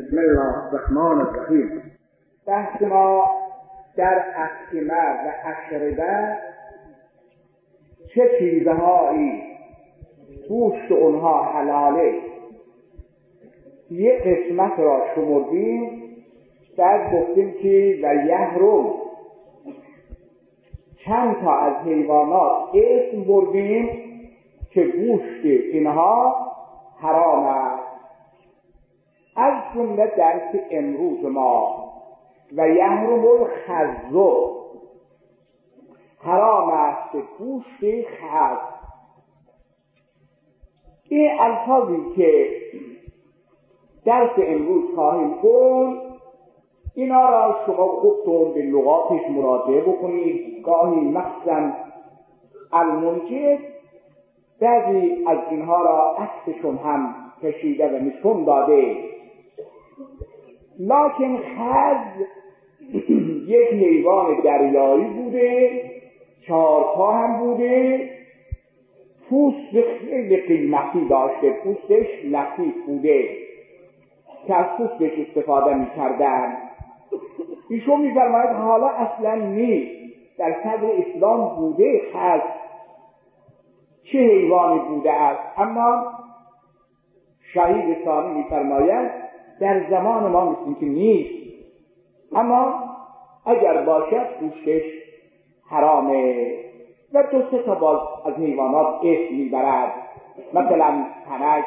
بسم الله الرحمن الرحیم. بحث ما در اطعمه و اشربه چه چیزهایی گوشت اونها حلاله یه قسمت را شمردیم، بعد گفتیم که و یحرم چند تا از حیوانات اسم بردیم که گوشت اینها حرام است. از جمله درس امروز ما و یحرم الخز، حرام است گوشت خز. این الفاظی که درس امروز خواهیم خوند اینا را شما خودتون به لغاتش مراجعه بکنید. گاهی مخصوصا المنجد بعضی از اینها را عکسشون هم کشیده و نشون داده، لکن خز یک حیوان دریایی بوده، 4 پا هم بوده، پوست خیلی قیمتی داشته، پوستش لطیف بوده که از پوستش استفاده می‌کردن. ایشون می‌فرماید حالا اصلا نیست، در صدر اسلام بوده خز چه حیوانی بوده است، اما شهید ثانی می‌فرماید در زمان ما مثل که نیست، اما اگر باشد گوشتش حرامه. و 2-3 تا باز از حیوانات اسم میبرد، مثلا تنک،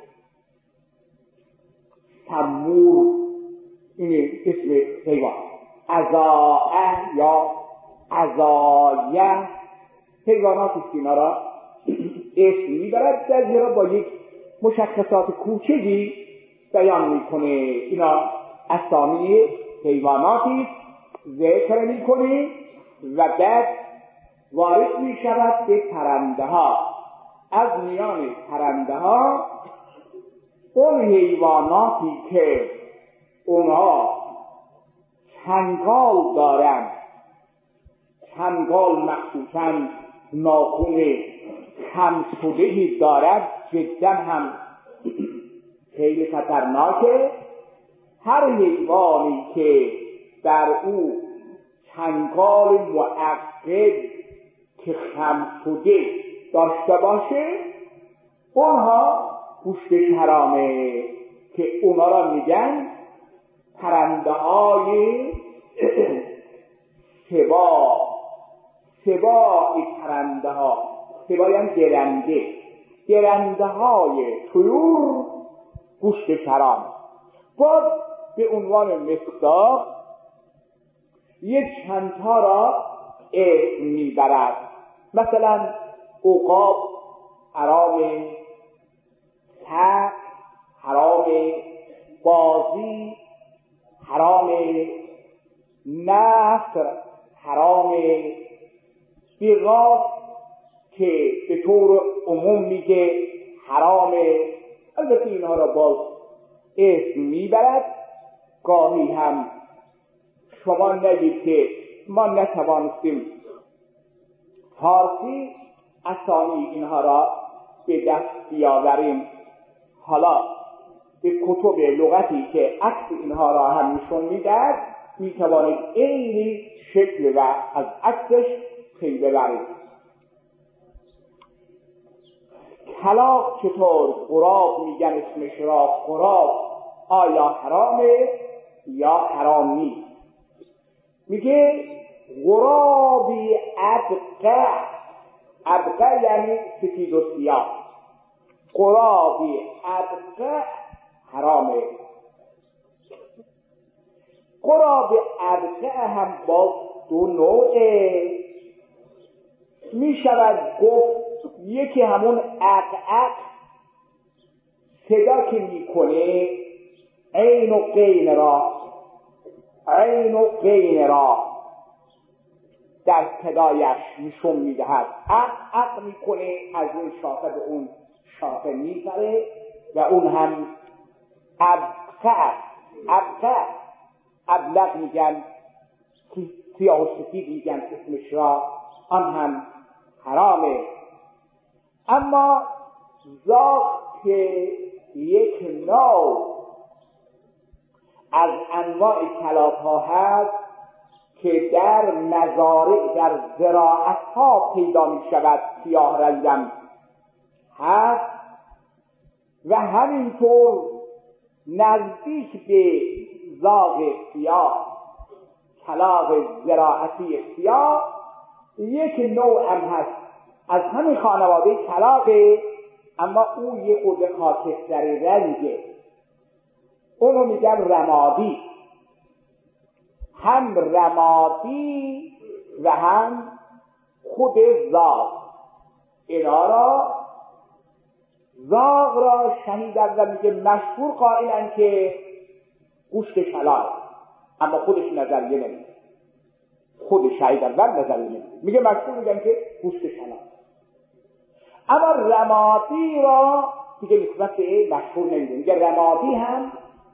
تمور، این اسم حیوان، عزاعه یا عزایه، حیوانات اینا را اسم میبرد، بعضی را با یک مشخصات کوچکی بیان میکنه. اینا اسامی حیواناتی ذکر میکنه و بعد وارد میشود به پرنده ها. از میان پرنده ها اون حیواناتی که اونها چنگال دارند، چنگال مخصوصا ناخن خمسودهی دارد، جدا هم خیلی خطرناکه. هر حیوانی که در او چنگال معقد که خمسوده داشته باشه اونها گوشتش حرامه، که اونا را میگن پرنده های سبا. سبا پرنده ها، سبا یعنی درنده های طیور گوشتش حرام. باز به عنوان مصداق یک چند تا را اسم میبرد، مثلا عقاب حرام، سگ حرام، بازی حرام، نصر حرام، بیغاز که به طور عموم میگه حرامه. البته اینها را باز اسم میبرد. گاهی هم شما نگید که ما نتوانستیم فارسی اسامی اینها را به دست بیاوریم، حالا به کتب لغتی که عکس اینها را هم نشون میدهد میتوانید عین شکل و از عکسش پی ببرید. کلاغ چطور؟ غراب میگن اسمش را غراب، آیا حرامه یا حرام نیست؟ میگه غرابی ابقه، ابقه یعنی سفید و سیاه، غرابی ابقه حرامه. غراب ابقه هم باز 2 نوعه، میشود گفت یکی همون عقعق صدا که میکنه عین و غین را، عین و غین را در صدایش نشون میدهد. عق میکنه، از اون شاخه به اون شاخه میپره و اون هم ابقه، ابقه ابلغ میگن، سیاه و سفید میگن اسمش را، آن هم حرامه. اما ذات یک نوع از انواع کلاغ‌ها هست که در مزارع، در زراعت‌ها پیدا می‌شود، سیاه رنگم هست و همینطور نزدیک به زاغ سیاه، کلاغ زراعتی سیاه، یک نوع هم هست از همین خانواده کلاغه، اما او یک خورده خاکستری رنگه، اونو میگن رمادی. هم رمادی و هم خود زاغ. اینا را زاغ را شنیدن و میگه مشهور قائلن که گوشت کلاغ، اما خودش نظریه نمیده. خود شهید اول نظریه نمیده، میگه مشهور، میگن که گوشت کلاغ. اما رمادی را دیگه نسبت به مشهور نمیده، میگه رمادی هم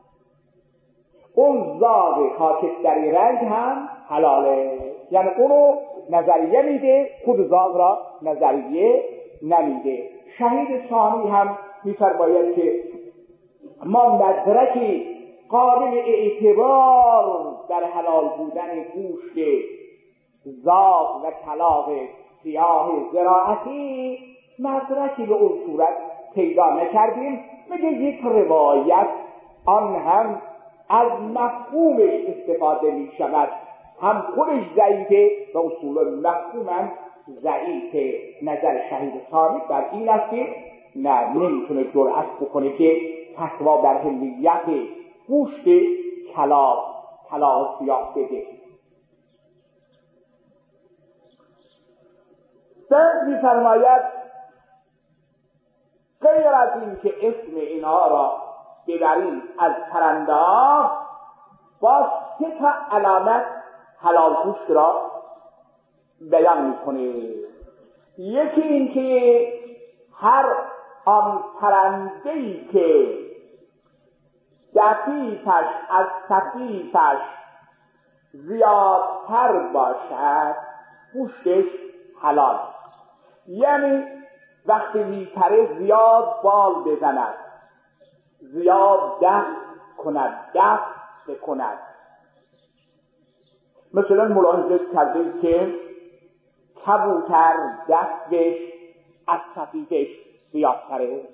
اون زاغ خاکستری رنگ هم حلاله، یعنی اونو نظریه میده، خود زاغ را نظریه نمیده. شهید ثانی هم میفرماید که ما مدرکی قابل اعتبار در حلال بودن گوشت زاغ و کلاغ سیاه زراعتی مدرکی به اون صورت پیدا نکردیم. میگه یک روایت آن هم از مفهومش استفاده می شود، هم خودش ضعیفه و اصول مفهوم هم ضعیفه. نظر شهید ثانی بر این است که نمیتونه جرأت بکنه که فتوا بر حلیت گوشت کلاغ سیاه بده. بعد می‌فرماید غیر از این که اسم اینها را ببرید از پرنده با 3 علامت حلال گوشت را بیان میکنه. یکی این که هر آن پرنده‌ای که دفیفش از صفیفش زیادتر باشد گوشتش حلال، یعنی وقتی میپره زیاد بال بزند، زیاد دفع کند. مثلا ملاحظه کرده که کبوتر دفعش از صفیفش زیادتره،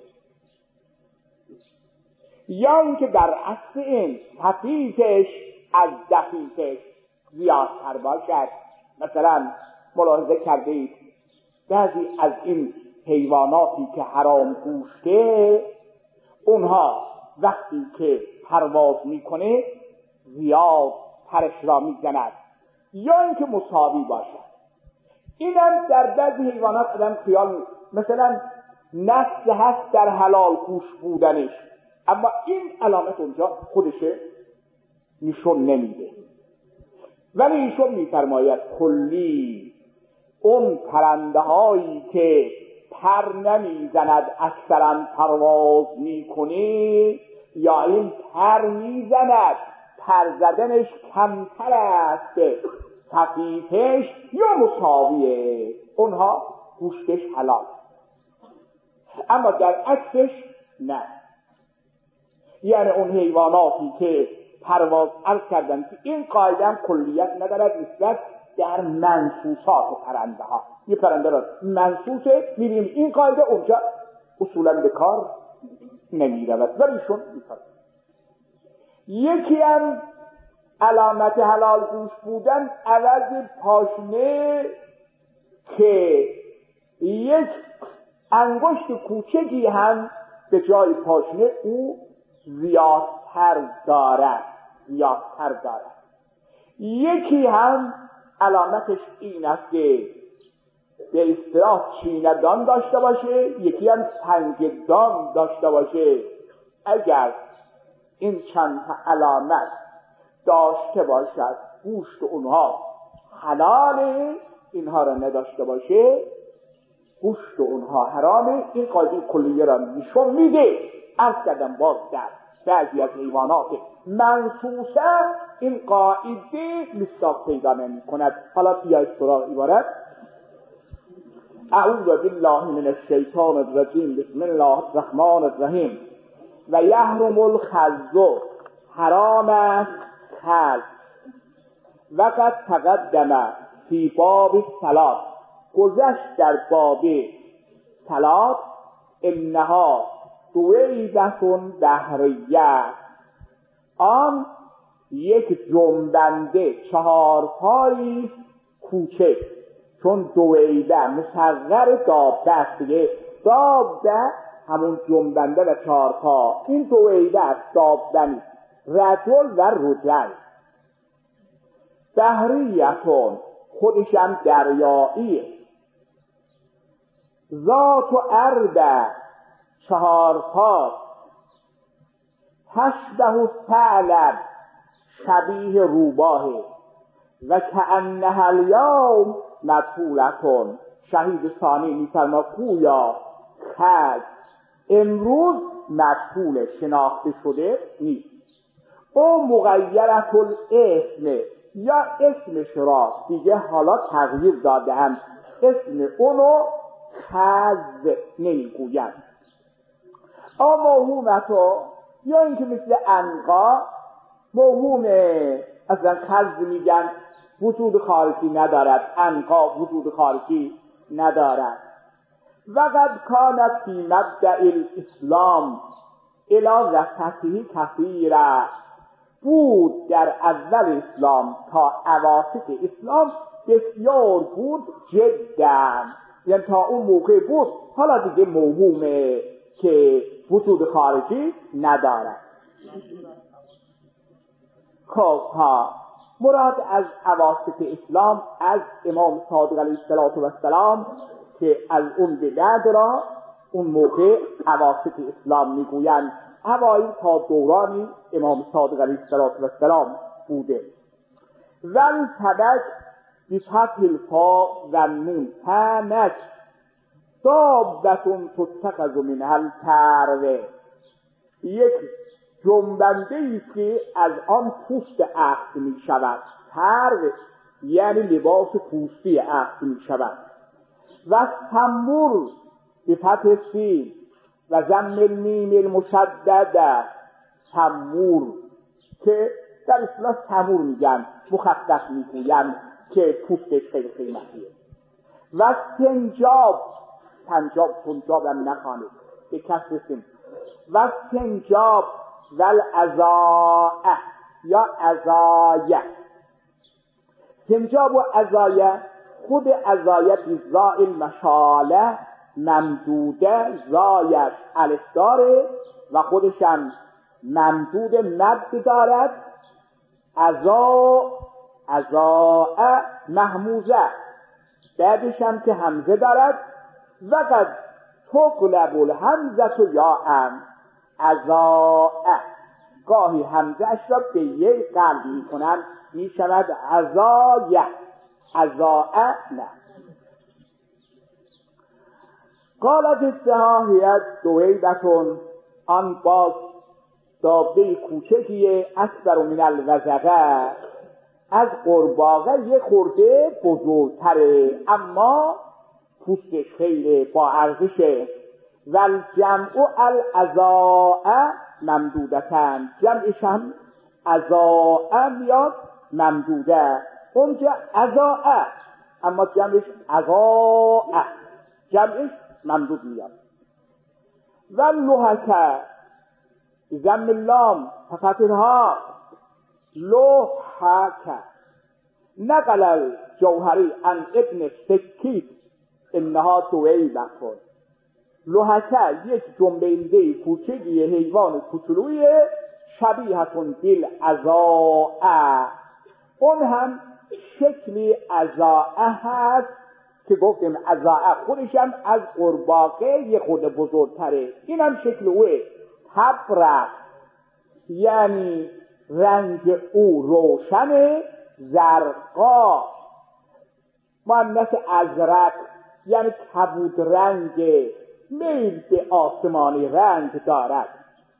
یا اینکه برعکس این صفیفش از دفیفش زیادتر باشد. مثلا ملاحظه کردید بعضی از این حیواناتی که حرام گوشته، اونها وقتی که پرواز میکنه زیاد پرش را میزند، یا اینکه مساوی باشد. اینم در بعضی حیوانات آدم خیال، مثلا نسل هست در حلال گوشت بودنش، اما این علامت اونجا خودشه نشون نمیده. ولی ایشون میفرماید کلی اون پرنده هایی که پر نمیزند اکثرا پرواز میکنه، یا این پر میزند پر زدنش کمتر است، خفیفش یا مساویه، اونها گوشتش حلال. اما در عکسش نه، یعنی اون حیواناتی که پرواز عرض کردن که این قاعده هم کلیت ندارد نسبت در منصوصات پرنده ها. یه پرنده را منصوصه میبینیم این قاعده اونجا اصولا به کار نمیرود، ولیشون میفرد. یکی هم علامت حلال گوشت بودن عوض پاشنه که یک انگشت کوچکی هم به جای پاشنه او زیادتر دارد. یکی هم علامتش این است که به اصطلاح چیندان داشته باشه، یکی هم سنگدان داشته باشه. اگر این چند علامت داشته باشد گوشت اونها حلاله، اینها را نداشته باشه گوشت اونها حرامه. این قاعده کلیه را نشون میده. عرض کردم باز در بعضی از حیوانات منصوصه این قاعده مصداق پیدا نمی کند. حالا بیایید سراغ عبارت. اعوذ بالله من الشیطان الرجیم، بسم الله الرحمن الرحیم. و یحرم الخز حرام است خلق. وقد تقدم فی باب الصلاة، گذشت در باب صلاة، انها دویدتون بحریه، آن یک جنبنده چهارپایی کوچک، چون دویده مصغر دابه است دیگه، دابه همون جنبنده و چهارپا، این دویده است، دابه نیست. رجل و رجل، بحریتون خودشم دریاییه، ذات و اربع چهارپا، تشبه ثعلب شبیه روباهه، و کأنها الیوم مدخولتون، شهید ثانی میفرما گویا خز امروز مدخول شناخته شده نیست. او مغیرت الاسم، یا اسمش را دیگه حالا تغییر داده هم، اسم اونو خز نمیگویند. اما موهومتو، یا اینکه مثل عنقا موهومه، اصلا خز میگن وجود خارجی ندارد، عنقا وجود خارجی ندارد. وقد کانت فی مبدأ الاسلام الی وسطه کثیره، بود در اول اسلام تا اواسط اسلام بسیار بود، جدا، یعنی تا اون موقع بود، حالا دیگه موهومه که وجود خارجی ندارد. خب مراد از اواسط اسلام از امام صادق علیه السلام که از اون به بعد را اون موقع اواسط اسلام میگویند، اوایل تا دورانی امام صادق علیه السلام بوده. ول تبک بفتح الفا و نون تنک دابتون تتخذ منها التروه، یک جنبنده ایست که از آن پوست اخذ می شود، تروه یعنی لباس پوستی اخذ می شود. و تنبور بفتح السین و ضم المیم المشدده، تنبور که در اصطلاح تنبور میگن، مخفف میگوین که پوستش خیلی قیمتیه. و سنجاب، سنجاب هم نخوانید به کسر سن، و سنجاب و العزاء یا عزایه، سنجاب و عزایه، خود عزایه بزاء المشاله ممدوده، زایش الف داره و خودشم ممدود مد دارد، عزاء محموزه، بعدش هم که همزه دارد، وقد تقلب الهمزه یا ام عزاء، گاهی همزه اش را به یک قلب می کنند، می شود عزایه، عزاء نه. قالت استهاهیت دویدتون، آن باز دابه کوچکیه، اکبر من الوزغه، از قورباغه یه خورده بزرگتره، اما پوستش خیلی با ارزشه. والجمع العزاء ممدودتن، جمعش هم عزاء میاد ممدوده، اونجا عزاء اما جمعش عزاء، جمعش ممدود میاد. واللحکه ضم اللام ففتحها لحکه، نقل الجوهری عن ابن سکیت انها دویبتون، لحکه یک جنبنده کوچگی حیوان کوچولوی، شبیهتون بالعزاء، اون هم شکلی عزاء هست که گفتیم عزاء خودش هم از قورباغه یه خود بزرگتره، این هم شکل اوه، تبرق یعنی رنگ او روشن، زرقا مؤنث ازرق یعنی کبود رنگ، میل به آسمانی رنگ دارد.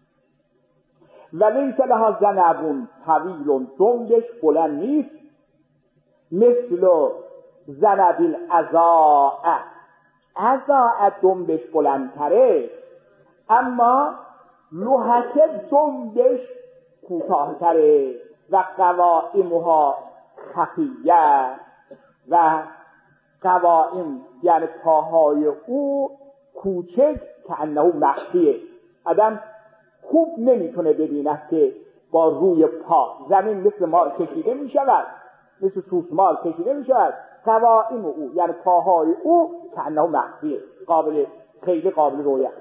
ولیس لها ذنب طویل، دنگش بلند نیست، مثل ذنب العزاء، عزاء دنبش بلندتره، اما لحکه دنبش کوتاه‌تره و قوائمها خفیه و قوائم یعنی پاهای او کوچک که انه مخفیه. آدم خوب نمیتونه ببیند که با روی پا زمین مثل مال کشیده میشود، مثل سوسمال کشیده میشود. قوائم او یعنی پاهای او که انه مخفیه، خیلی قابل رویت.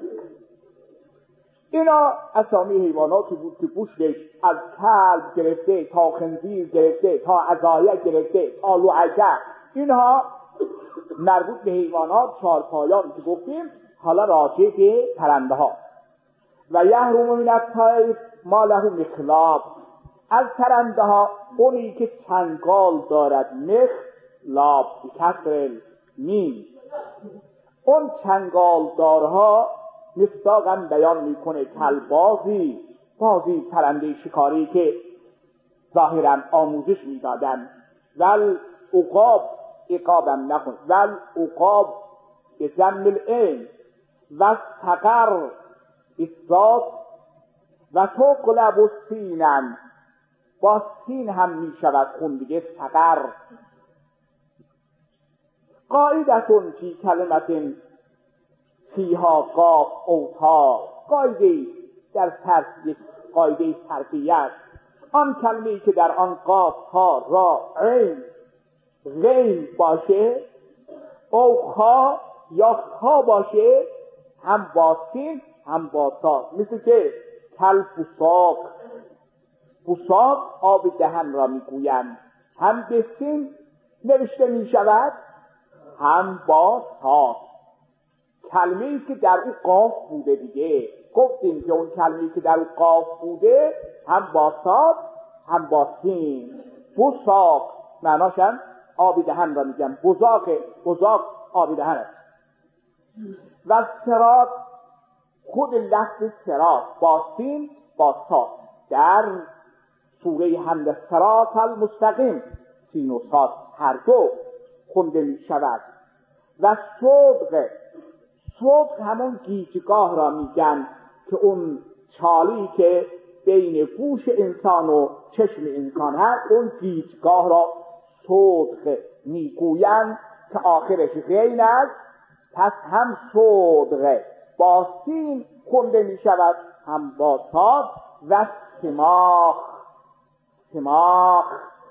اینا اسامی حیواناتی بود که گوشتش از کلب گرفته تا خنزیر گرفته تا عزایه گرفته تا لوعکه، اینها مربوط به حیوانات چارپایان که گفتیم. حالا راجع به پرنده ها. و یحرم من الطیر ما له مخلاب، از پرنده ها اونی که چنگال دارد. مخلاب بکسر میم. اون چنگال دارها مصداقاً بیان میکنه کلبازی، بازی پرنده شکاری که ظاهراً آموزش میدادن. ول عقاب عقابم نکن، ول عقاب به ضم العین و سقر اصاد و تقلب السینن، با سین هم می شود خون دیگه سقر. قاعدتون فی کلمت فیها قاف او تا، قاعده در صرف یک قاعده صرفیت. آن کلمه‌ای که در آن قاف تا را عین غین باشه او خا یا خا باشه، هم با سین هم با تا. مثل که کل فساق، فساق آب دهن را میگویند، هم به سین نوشته می شود هم با تا. کلمه‌ای که در او قاف بوده دیگه، گفتیم که اون کلمه‌ای که در او قاف بوده هم با صاد هم با سین. فساق معناش هم آب دهن را میگن، بزاق آب دهن است. و صراط، خود لفظ صراط با سین با صاد در سوره حمد صراط المستقیم سین و صاد هر دو خونده می شود. و صدق همون گیجگاه را میگن که اون چالی که بین گوش انسان و چشم انسان هست، اون گیجگاه را صدق میگویند که آخرش غین است. پس هم صدق با سین خونده می شود هم با صاد. و سماخ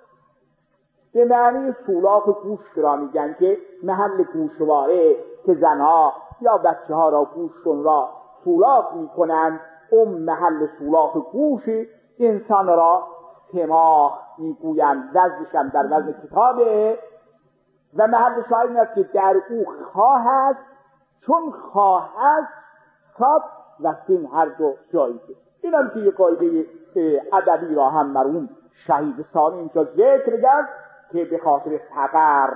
به معنی سولاخ گوشت را میگن که محل گوشواره که زنها یا بچه ها را گوشتون را سولاخ میکنند، اون محل سولاخ گوش انسان را سماخ میگویند. وزنشم در وزن کتابه و محل شاید این است که در او خواه است، چون خواه است صاد و سین هر دو جایزه. این هم که یک قاعده ادبی را هم مرحوم شهید ثانی اینجا ذکر کرد که به خاطر سقر.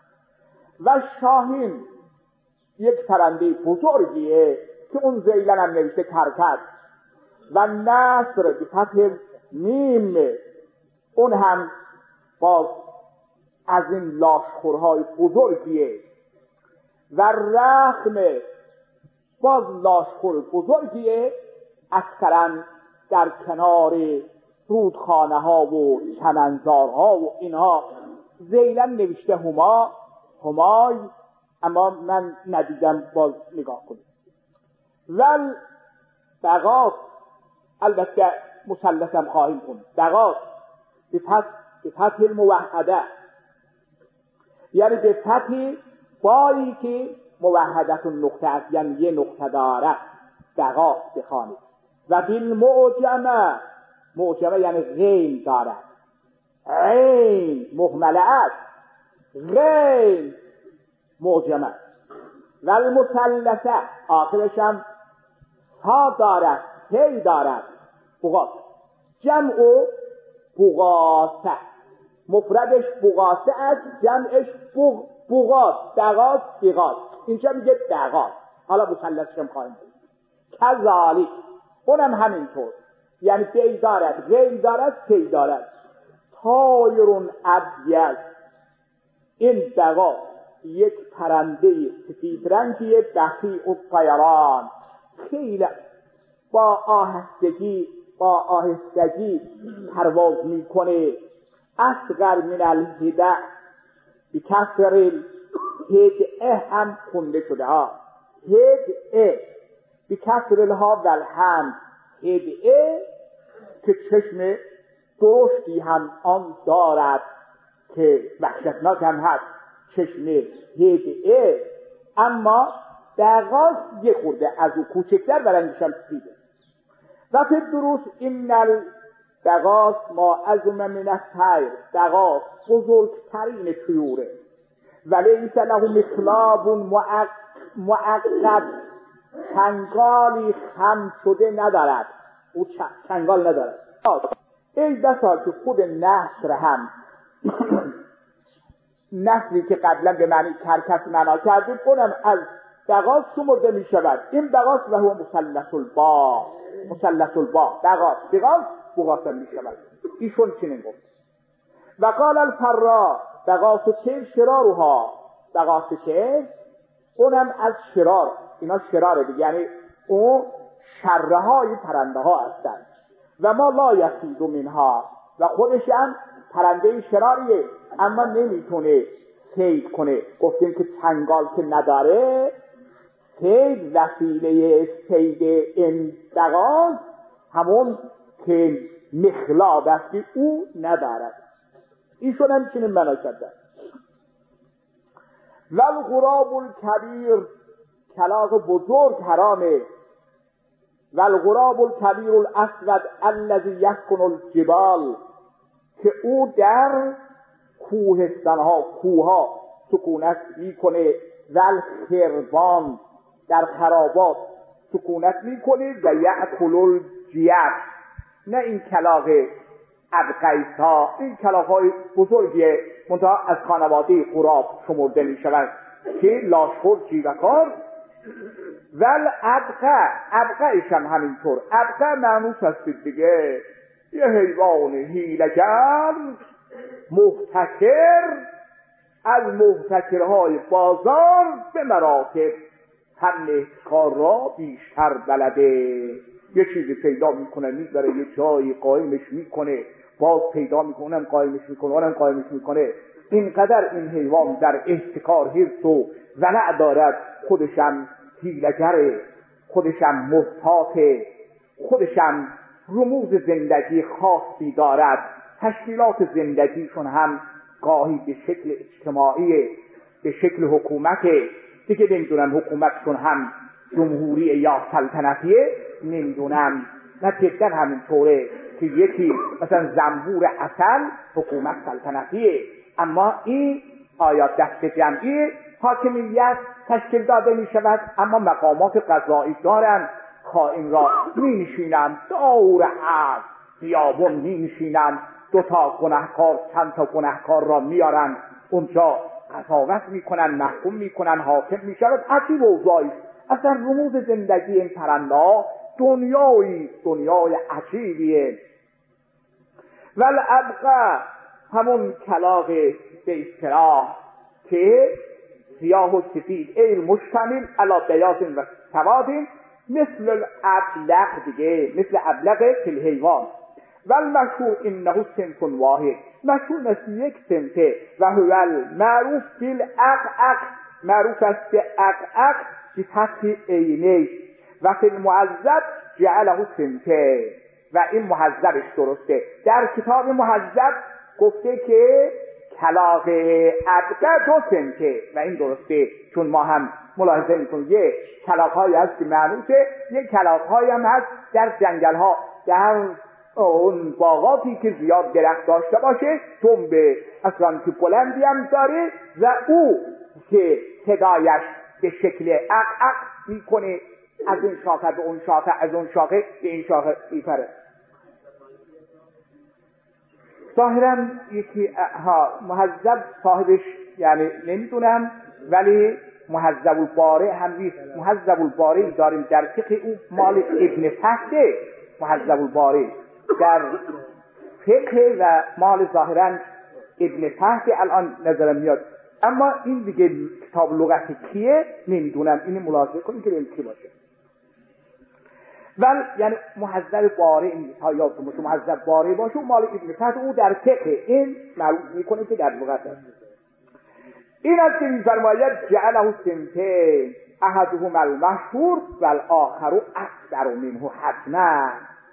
و شاهین یک پرنده بزرگیه که اون زیلن هم نوشته کرکس. و نصر به فتح میم، اون هم باز از این لاشخورهای بزرگیه. و رخم باز لاشخور بزرگیه، اکثرا در کنار رودخانه ها و چمنزارها و اینها زیلن نوشته همای، اما من ندیدم، باز نگاه کنید. ول بغاس، البته مثلثم خواهیم کنید. بغاس به فتح الموحده، یعنی به فتح بایی که موحدتون نقطه است، یعنی یه نقطه داره. بغاس بخوانید. و بالمعجمه، معجمه یعنی غین دارد، عین مهمله است، غین معجمه. و المثلثه آخرش هم ها دارد، هی دارد. بغاس جمع بغاسه، مفردش بغاسه است، جمعش بغاس. بغاس اینجا میگه بغاس. حالا مثلثش هم خواهیم دید. کذالک اونم همینطور، یعنی بی دارد، غیر دارد، تی دارد. طایرون ابیض، این بغاس یک پرنده سفید رنگیه، بخیع الطیران، خیلی با آهستگی با آهستگی پرواز میکنه. اصغر من الهدع بکسر الهدعه هم خونده شده ها، هدعه بکسر الها و الهم، هدعه که چشم درشتی هم آن دارد که وحشتناک هم هست، چشم هدعه، اما دقاس یه خورده از او کوچکتر و رنگش هم سپیده. و فی الدروس این الدقاس ما عظم من الطیر، دقاس بزرگترین طیوره. ولیس له مخلاب معقد، چنگالی خم شده ندارد، او چنگال ندارد. ای بسا که خود نصر هم نصری که قبلا به معنی کرکس معنا کردیم اونم از دقاس شمرده می شود. این دقاس و هو مثلث البا، مثلث البا دقاس بغاس می شود. ایشون چنین گفت. و قال الفرا دقاس چه شرارها، دقاس چه اونم از شرار، اینا شراره دیگه، یعنی اون شره های پرنده ها هستند. و ما لا یصید منها، و خودش هم پرنده شراریه اما نمیتونه صید کنه. گفتیم که چنگال که نداره، صید وسیله صید این دقاس همون که مخلاب است که او ندارد. ایشون هم چنین معنا کردن. والغراب الکبیر، کلاغ بزرگ حرامه. والغراب الکبیر الاسود الذی یسکن الجبال، که او در کوهستانها، کوها سکونت میکنه. والخربان، در خرابات سکونت میکنه. و یأکل الجیف، نه این کلاغ ابقیسا، این کلاغ‌های بزرگیه منتها از خانواده غراب شمرده میشوند که لاشخور جیوه‌کار. ول ابقعش هم همینطور. ابقع معنوس هستید دیگه، یه حیوان حیله‌گر محتکر، از محتکرهای بازار به مراتب هم کار را بیشتر بلده. یه چیزی پیدا میکنه میذاره یه جایی قایمش میکنه، باز پیدا میکنه اونم قایمش میکنه، اونم قایمش میکنه. اینقدر این حیوان در احتکار حرص و ولع دارد، خودشم حیله‌گره، خودشم محتاطه، خودشم رموز زندگی خاصی دارد. تشکیلات زندگیشون هم گاهی به شکل اجتماعی، به شکل حکومت دیگه، نمیدونم حکومتشون هم جمهوری یا سلطنتیه، نمیدونم نه جدا همینطوره که یکی مثلا زنبور عسل حکومت سلطنتیه، اما این آیات دست جمعی حاکمیت تشکیل داده می شود، اما مقامات قضایی دارن. خائن را می نشینن دور حد بیابون، می نشینن دو تا گناهکار چند تا گناهکار را میارن اونجا قضاوت میکنن، محکوم میکنن، حاکم میشود. عجیب اوضاعی. اصلا رموز زندگی این پرنده دنیای عجیبیه. والابقع همون کلاغ به اصطلاح که سیاه و سفید، ای مشتمل علی بیاض و سواد، مثل الابلق دیگه، مثل ابلق فی الحیوان. والمشهور انه صنف واحد، مشهور مثل یک صنفه. و هو المعروف بالعقعق، معروف است به عقعق بفتح عینه. و فی المعذب جعله صنفه، و این مهذبش درسته. در کتاب مهذب گفته که کلاغ ابقع دو صنفه و این درسته، چون ما هم ملاحظه میکنیم یه کلاغ‌هایی هست که معروفه، یه کلاغ‌هایی هم هست در جنگل‌ها، در اون باغاتی که زیاد درخت داشته باشه، دنبه اصلا که بلندی هم داره و او که صدایش به شکل عقعق میکنه، از این شاخه به اون شاخه، از اون شاخه به این شاخه میپره. ظاهراً یکی مهذب صاحبش یعنی نمیدونم، ولی مهذب البارئ هم نیست. مهذب البارئ داریم در فقه، او مال ابن فهده. مهذب البارئ در فقه و مال ظاهراً ابن فهده الان نظرم میاد، اما این دیگه کتاب لغت کیه نمیدونم. اینو ملاحظه کنید که این کی باشه. یعنی مهذب باره، این ها یادتون باشه مهذب باره باشه، مال ابن فتح او در فقه این معروف میکنه که در لغت است. این است که می‌فرماید جعله سمته احدهما المشهور و الاخر اکثر منه حتما.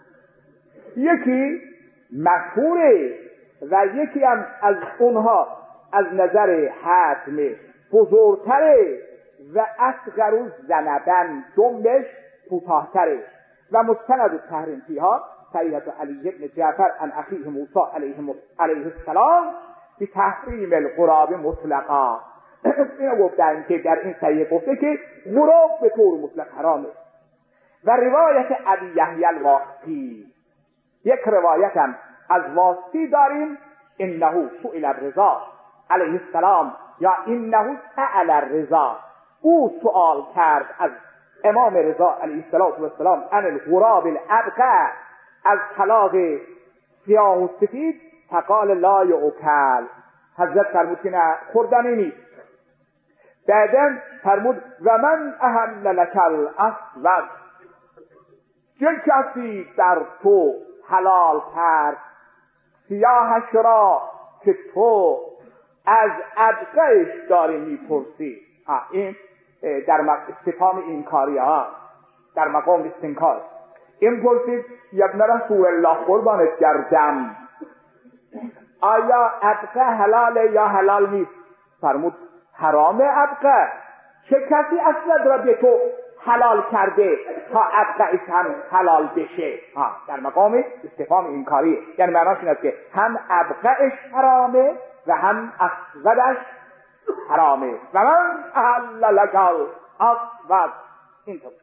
یکی مشهوره و یکی هم از اونها از نظر حتم بزرگتره و اصغر ذنبا جنبش کوتاه‌تره. و مستند التحریم فیها صحیحة علی بن جعفر عن اخیه موسی علیه السلام به تحریم القراب مطلقا. اینو گفتن که در این صحیح گفته که قراب به طور مطلق حرامه. و روایت ابی یحیی الواسطی، یک روایت هم از واسطی داریم، انه سئل الرضا علیه السلام یا انه سأل الرضا، او سؤال کرد از امام رضا علیه السلام عن الغراب الابقع، از طلاق سیاه و سفید، فقال لا یؤکل، حضرت فرمود که نه خوردنی نیست. بعداً فرمود و من احل لک الاسود، چه کسی در تو حلال کرد سیاهش را که تو از ابقعش داری میپرسی. این در استفهام اینکاری ها، در مقام استنکار. این پرسید یا ابن رسول الله قربانت گردم، آیا ابقع حلاله یا حلال نیست؟ فرمود حرام ابقع. چه کسی اسود را به تو حلال کرده تا ابقعش هم حلال بشه؟ در مقام استفهام اینکاریه، یعنی معناش این است که هم ابقعش حرامه و هم اسودش حرامه. و من احل لک الاسود، اینطور.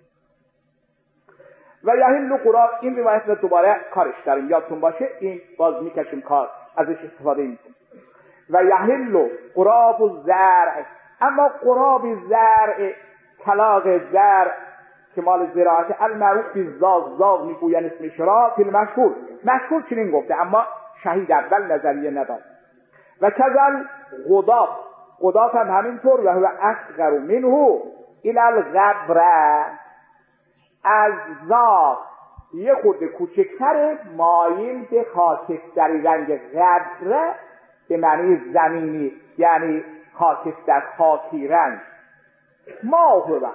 و یحل قراب، این روایت رو دوباره کارش داریم، یادتون باشه این باز میکشیم کار ازش استفاده میکنیم. و یحل قراب الزرع، اما قراب زرع، طلاق زرع که مال زراعت المعروف بالزاغ میگوین اسمش را فی المشهور، مشهور چنین گفته اما شهید اول نظریه نداد. و کذل غداف هم همینطور، و هو اصغر منه الی الغبره، از زاغ یه خورده کوچکتر، مایل به خاکستری رنگ. غبره به معنی زمینی، یعنی خاکستر، خاکی رنگ. ما هو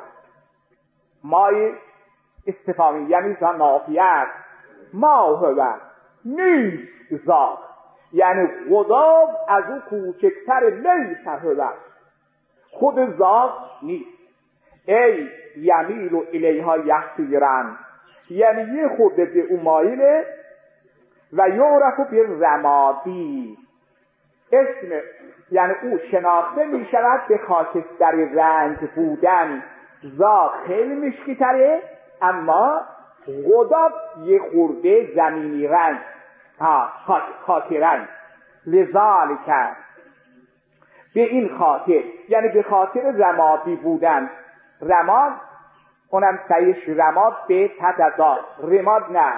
مای استفامی، یعنی نافیت. ما هو نیست زاغ، یعنی غداب از او کوچکتر، لیس هو خود زاغ نیست. ای یمیل الیها یحسیرن، یعنی یه خورده به او مایله. و یعرف بالرمادی، اسم یعنی او شناخته می شود به خاکستری رنگ بودن. زاغ خیلی مشکی تره، اما غداب یه خورده زمینی رنگ، خاکی رنگ. لذالک، به این خاطر، یعنی به خاطر رمادی بودن. رماد اونم سعیش رماد به تتضاد، رماد نه.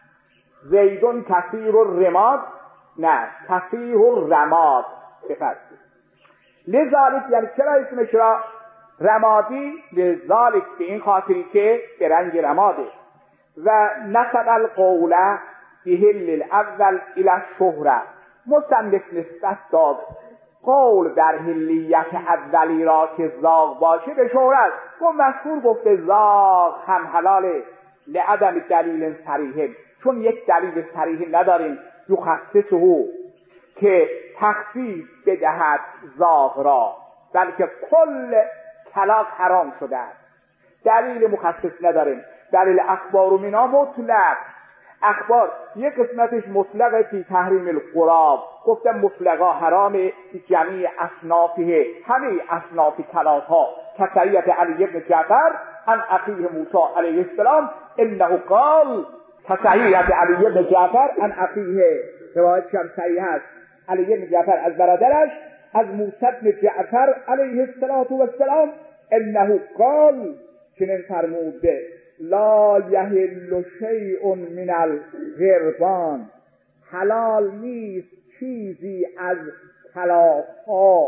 زیدون کثیر الرماد نه، کثیر الرماد بفرستید. لذالک یعنی چرا اسمش را رمادی؟ لذالک به این خاطری که به رنگ رماده. و نسب القول بهل الاول الی الشهره، مصنف نسبت داد قول در هلیت اولی را که زاغ باشه به شهرت. و مشهور گفته زاغ هم حلاله، لعدم دلیل صریح، چون یک دلیل صریح نداریم یخصصه که تخصیص بدهد زاغ را، بلکه کل طلاق حرام شده است. دلیل مخصص نداریم. دلیل اخبار و منا مطلق، اخبار یک قسمتش مطلقه فی تحریم القراب، گفتم مطلقا حرامه فی جمیع اصنافه، همه اصناف طلاق ها. کصحیحة علی بن جعفر عن اخیه موسی علیه السلام انه قال، کصحیحة علی بن جعفر عن اخیه، روایت هم صحیح است، علی بن جعفر از برادرش از موسی بن جعفر علیه السلام انه قال، چنین فرموده لا یحل شیء من الغربان، حلال نیست چیزی از طلاق‌ها،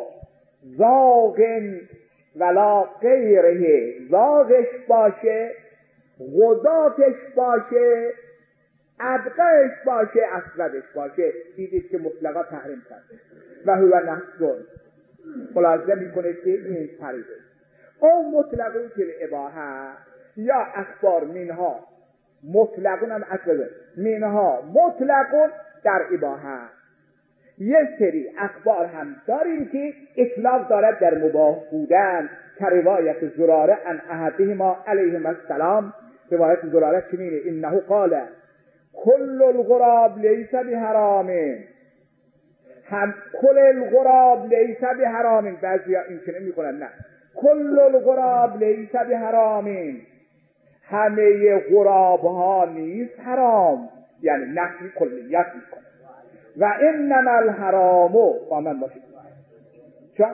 زاغ ولا غیره، زاغش باشه غداتش باشه، ابقهش باشه، اسودش باشه، دیدید که مطلقا تحریم کرده و هو نحسون خلاصه میکنه که این طریقه اون مطلقی که اباحه یا اخبار منها مطلقون هم اصله منها مطلقون در اباحه. یه سری اخبار هم داریم که اطلاق دارد در مباح بودن که روایت زراره عن احدهما علیهم السلام. روایت زراره چنینه انه قال کل الغراب لیس بحرام، هم کل الغراب لیس بحرام، بعضی ها این چنین میکنن نه کل الغراب لیس بحرام، همه غراب ها نیست حرام، یعنی نفی کلیت میکنه. و انما الحرام با من باشید چون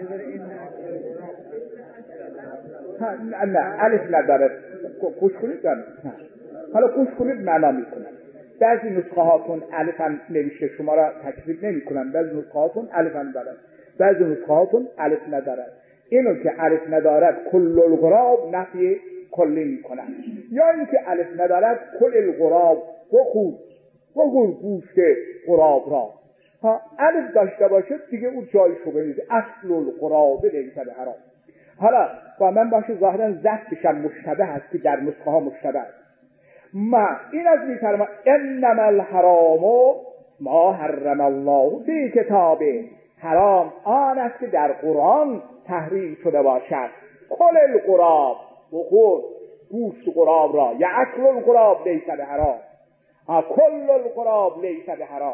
نه الف نداره گوش کنید حالا گوش کنید معنا میکنن. بعضی نسخه هاتون الف هم نوشته شما را تکذیب نمی کنن، بعضی نسخه هاتون الف هم دارد، بعضی نسخه هاتون الف ندارد. اینو که الف ندارد کل الغراب نفی کلی میکنن، یا اینکه الف ندارد کل الغراب بخور گوشت غراب را. ها الف داشته باشه دیگه اون جای شبه نیست، اصل الغراب لیس بحرام. حالا با من باشه ظاهرا زد بشم مشتبه هست که در نسخه ها مشتبه است. ما این از میترم انما الحرام ما حرم الله فی کتابه، حرام آن است که در قرآن تحریم شده باشد. کل الغراب بخور گوشت غراب را، یا اکل الغراب لیس بحرام، کل الغراب لیس بحرام.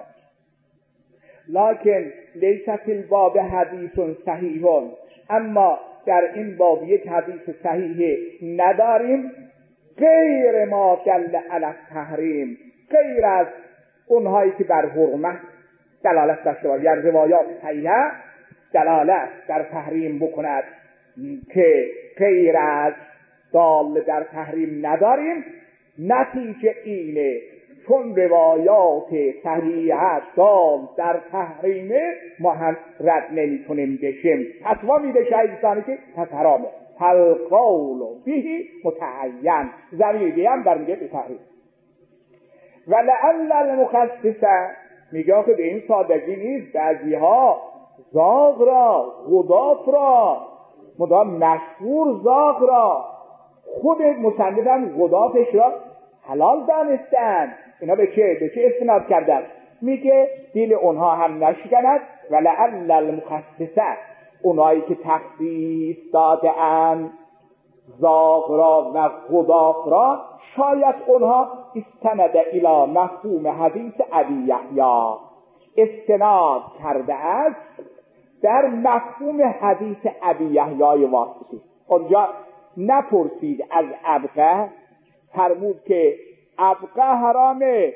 لکن لیس فی الباب حدیث صحیح، اما در این باب یک حدیث صحیح نداریم غیر ما دل علی التحریم، غیر از اونهایی که بر حرمت دلالت داشته باشد، یعنی روایات صحیحه دلالت در تحریم بکند که غیر از دال در تحریم نداریم. نتیجه اینه چون روایات صحیحه دال در تحریمه ما هم رد نمیتونیم بشیم، فتوا میده شایستانی که پس حرامه. فالقول به متعین، ضمیری هم برمیگه به تحریم. و لعل المخصصه میگه که به این سادگی نیست، بعضی ها زاغ را غداف را مدام مشهور زاغ را خود مصنف هم غدافش را حلال دانستن. اینا به چه استناد کردن؟ میگه دل اونها هم نشکند. و لعل المخصصه، اونایی که تخصیص داده اند زاغ را و غداف را، شاید اونها استند الی مفهوم حدیث ابی یحیی، استناد کرده است در مفهوم حدیث ابی یحیی واسطی. اونجا نپرسید از ابقه، فرمود که ابقه حرامه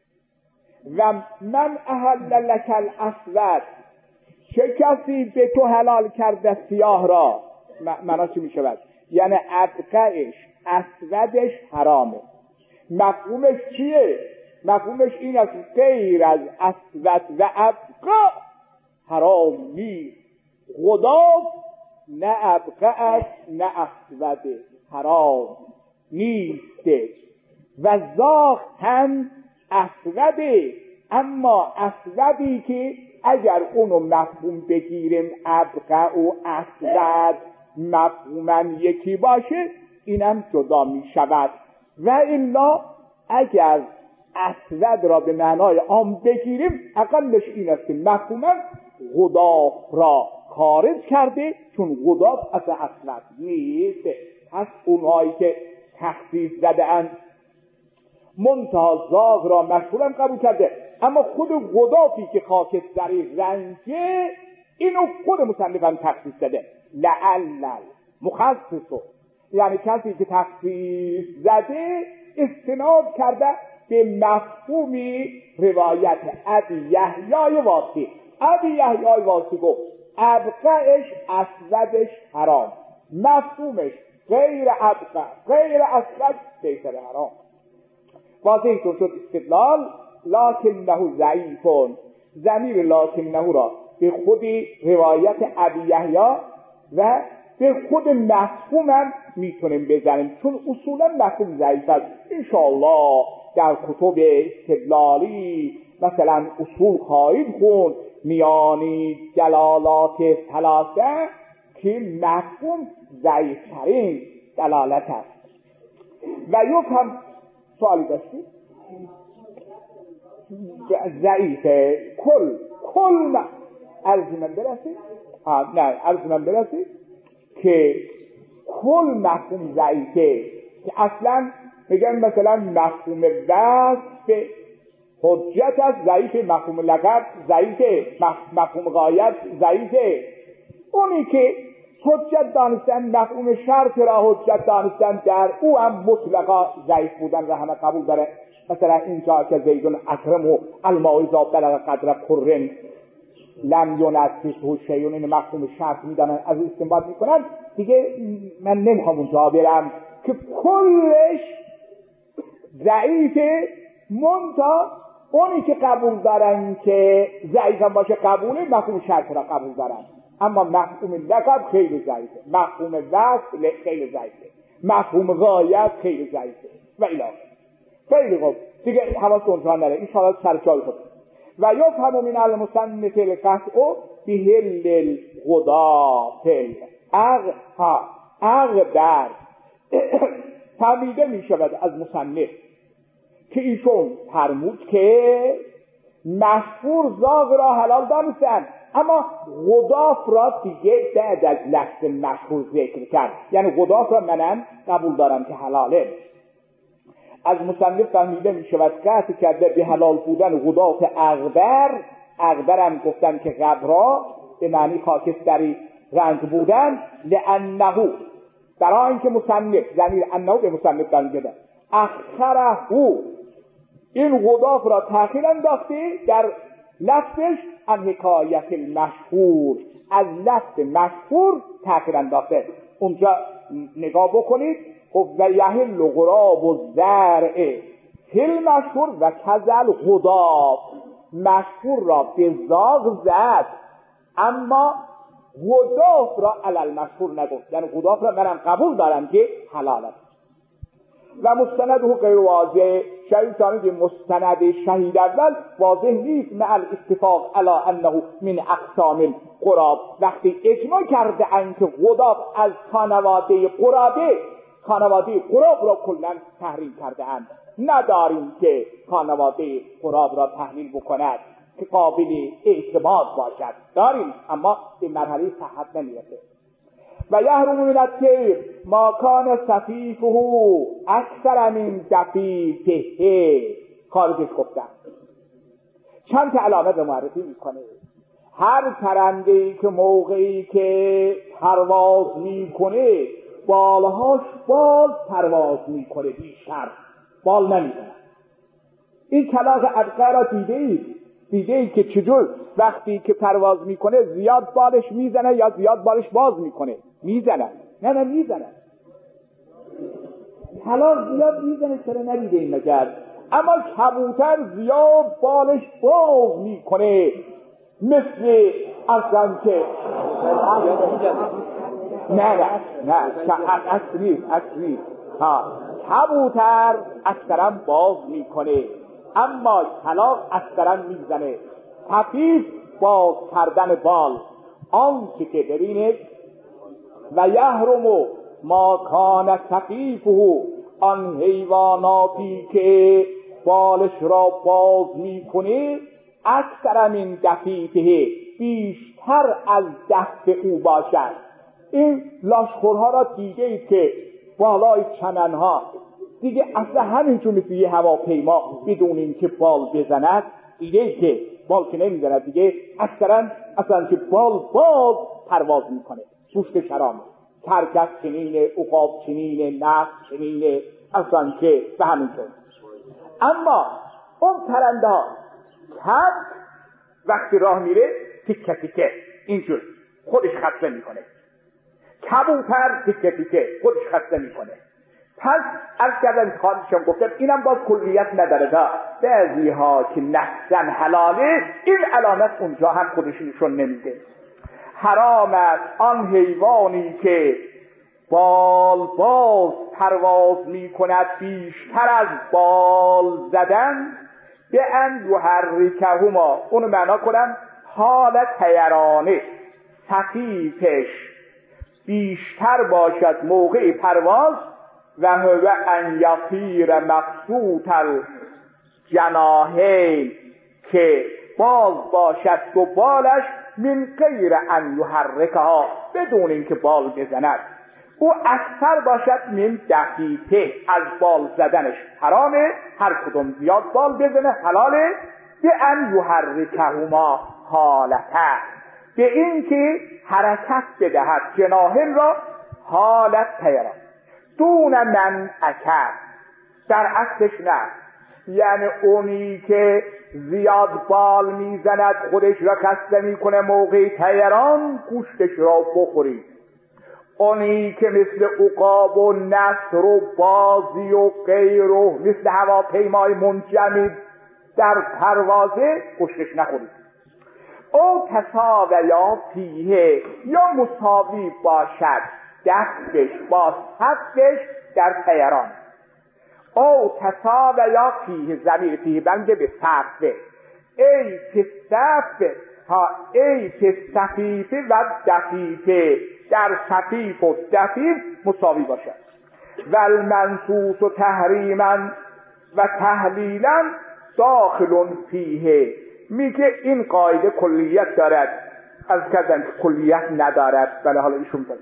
و من احل لک الاسود، چه کسی به تو حلال کرده سیاه را؟ معنا چی می شود؟ یعنی ابقهش اسودش حرامه. مفهومش چیه؟ مفهومش این است غیر از اسود و ابقه حرام نیست. غداف نه ابقه است نه اسود، حرام نیست. و زاغ هم اسوده، اما اسودی که اگر اونو مفهوم بگیریم ابقه و اسود مفهوما یکی باشه اینم جدا می شود. و الا اگر اسود را به معنای عام بگیریم اقلش این است که مفهوما غداف را خارج کرده، چون غداف اصلا اسود نیست. پس اونهایی که تخصیص زده اند منتها زاغ را مشهورم قبول کرده، اما خود غدافی که خاکستری رنجه اینو خود مصنفم تخصیص زده. لعل مخصصو، یعنی کسی که تخصیص زده استناد کرده به مفهومی روایت ابی یحیی واسطی. ابی یحیی واسطی گفت ابقهش اسودش حرام، مفهومش غیر ابقه غیر اسود لیس حرام. واضح شد استدلال. لکنه ضعیفون، ضمیر لکنه را به خودی روایت ابی یحیی و به خود مفهوم هم میتونیم بزنیم، چون اصولا مفهوم ضعیف است. انشاءالله در کتب استدلالی مثلا اصول خواهید خوند میانی دلالات ثلاثه که مفهوم ضعیفترین دلالت است. و یفهم سوالی داشتید؟ ضعیفه کل عرض من برسید که کل مفهوم ضعیفه، که اصلا میگن مثلا مفهوم وصف حجت است ضعیف، مفهوم لقب ضعیفه، مفهوم غایت ضعیفه. اونی که حجت دانستن مفهوم شرط را حجت دانستن در او هم مطلقا ضعیف بودن و همه قبول داره. مثلا اینجا که زیدون اکرم و الماء بلغ قدر قرن لم ینفسه شیء، این مفهوم شرط میدانن، از استنباط میکنن دیگه. من نمیخوام اونجا برم که کلش ضعیفه، منتها اونی که قبول دارن که ضعیف باشه قبوله، مفهوم شرط را قبول دارن، اما مفهوم لقب خیلی ضعیفه، مفهوم وصل خیلی ضعیفه، مفهوم غایت خیلی ضعیفه و الی آخر. خیلی خوب دیگه حواستون جا نره، این شاید سر جای خود. و یفهم من المصنف القطع بحل الغداة اغبر. فهمیده می شود از مصنف که ایشون فرمود که مشهور زاغ را حلال دانستند، اما غداف را دیگه بعد از لفظ مشهور ذکر کرد، یعنی غداف را منم قبول دارم که حلاله. از مصنف فهمیده می شود قطع کرده به حلال بودن غداف اغبر. اغبر هم گفتن که غبرا به معنی خاکستری رنگ بودن، لانه برای اینکه مصنف ضمیر انه به مصنف برمیگرده، اخره این غداف را تأخیر انداخته در لفظش عن حکایت المشهور، از لفظ مشهور تأخیر انداخته. اونجا نگاه بکنید، خب و یحل غراب الزرع فی المشهور و کذل غداف. مشهور را به زاغ زد اما غداف را علی المشهور نگفت، یعنی غداف را منم قبول دارم که حلال است. و مستنده غیر واضح، شهید ثانی مستند شهید اول واضح نیست مع الاتفاق علی انه من اقسام قراب. وقتی اجماع کرده اند که غداف از خانواده قراب را کلا تحریم کرده اند، نداریم که خانواده قراب را تحلیل بکند که قابل اعتماد باشد، داریم اما به مرحله صحت نمیرسه. و یحرم من الطیر ما کان صفیفه اکثر من دفیفه. خارجش گفتم چند تا علامت معرفی میکنه. هر پرنده‌ای که موقعی که پرواز میکنه بالهاش باز پرواز میکنه، بیشتر بال نمیزنه. این کلاغ ابقر را دیدید که چجور وقتی که پرواز میکنه زیاد بالش میزنه یا زیاد بالش باز میکنه؟ میزنه. نه میزنه. کلاغ زیاد میزنه، چرا ندیده این مگر؟ اما کبوتر زیاد بالش باز میکنه، مثل اصلا که نه اصلی کبوتر اکثرا باز میکنه اما کلاغ اکثرا میزنه. خفیف باز کردن بال. آنچه که ببینید و یحرم ما کان خفیفه، آن حیواناتی که بالش را باز میکنه اکثر من دفیفه، بیشتر از دفع او باشد. این لاشخورها را دیدید که بالای چمنها دیگه اصلا همینجور مثل یه هواپیما بدون اینکه بال بزند، دیدید که بال که نمیزند دیگه، اصلا که بال باز پرواز میکنه. گوشت شرام، کرکس چنینه، عقاب چنینه، نخل چنینه، اصلا که به همینطور. اما اون پرنده ها کبک وقتی راه میره تیکه تیکه اینجور خودش خسته میکنه. کبوتر تیکه تیکه خودش خسته میکنه. پس از کردن خالشم گفتم اینم باز کلیت نداره، بعضی ها که نحسن حلاله این علامت اونجا هم خودشونشون نمیده. حرام است آن حیوانی که بال باز پرواز می کند بیشتر از بال زدن، به ان یحرکهما، اونو معنا کنم حال طیرانه، خفیفش بیشتر باشد موقع پرواز، و هو ان یطیر مبسوط الجناحین، که باز باشد دو بالش من غیر ان یحرکها، بدون اینکه بال بزند. او اکثر باشد من دقیقه، از بال زدنش حرامه، هر کدوم زیاد بال بزنه حلاله. به ان یحرکهما حالته، به این که حرکت بدهد جناحین را حالت طیران، دون من اکر، در اصلش نه، یعنی اونی که زیاد بال میزند خودش را خسته میکنه موقع طیران، گوشتش را بخورید. اونی که مثل عقاب و نسر و بازی و غیر و مثل هواپیمای منجمد در پروازه، گوشتش نخورید. او تساویا فیه، یا مساوی باشد دستش با سبکش در طیران. او تساویا فیه، ضمیر فیه بنده به صفه، ای تصفه ها، ای تصفیفه و دفیفه، در صفیف و دفیف مساوی باشد. و المنصوص و تحریما و تحلیلا داخل فیه، میگه این قاعده کلیت دارد، از کردن کلیت ندارد، بله حالا ایشون دارد.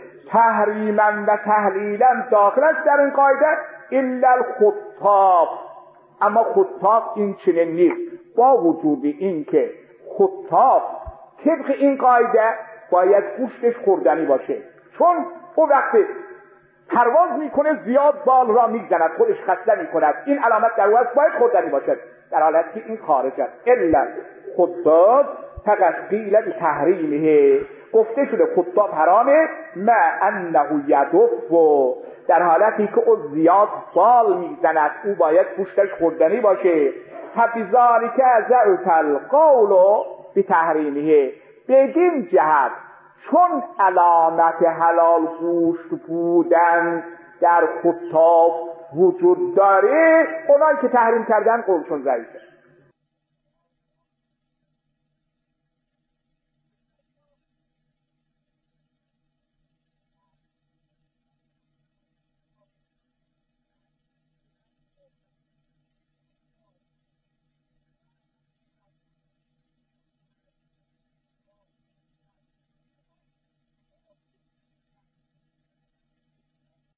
تحریما و تحلیلا داخل است در این قاعده، الا الخطاب، اما خطاب این چنین نیست، با وجود این که خطاب طبق این قاعده باید گوشتش خوردنی باشه، چون او وقتی پرواز میکنه زیاد بال را میزند، خودش خسته میکند، این علامت در او باید خوردنی باشد، در حالت که این خارج است. الا خطاب فقط قیل بتحریمه، گفته شده خطاب حرامه، ما انه یدف، در حالتی که او زیاد بال میزند او باید گوشتش خوردنی باشه. فبذالک ضعف القول بتحریمه، بدین جهت چون علامت حلال گوشت بودن در خطاب وجود داره، اونایی که تحریم کردن قولشون ضعیفه.